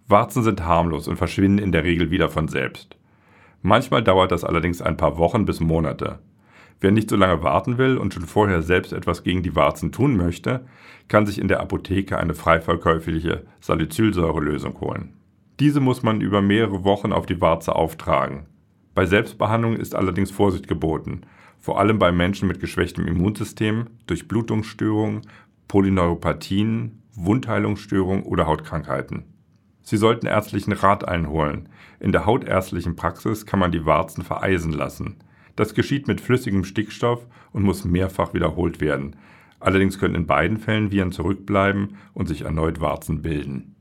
Warzen sind harmlos und verschwinden in der Regel wieder von selbst. Manchmal dauert das allerdings ein paar Wochen bis Monate. Wer nicht so lange warten will und schon vorher selbst etwas gegen die Warzen tun möchte, kann sich in der Apotheke eine frei verkäufliche Salicylsäure-Lösung holen. Diese muss man über mehrere Wochen auf die Warze auftragen. Bei Selbstbehandlung ist allerdings Vorsicht geboten, vor allem bei Menschen mit geschwächtem Immunsystem, Durchblutungsstörungen, Polyneuropathien, Wundheilungsstörungen oder Hautkrankheiten. Sie sollten ärztlichen Rat einholen. In der hautärztlichen Praxis kann man die Warzen vereisen lassen. Das geschieht mit flüssigem Stickstoff und muss mehrfach wiederholt werden. Allerdings können in beiden Fällen Viren zurückbleiben und sich erneut Warzen bilden.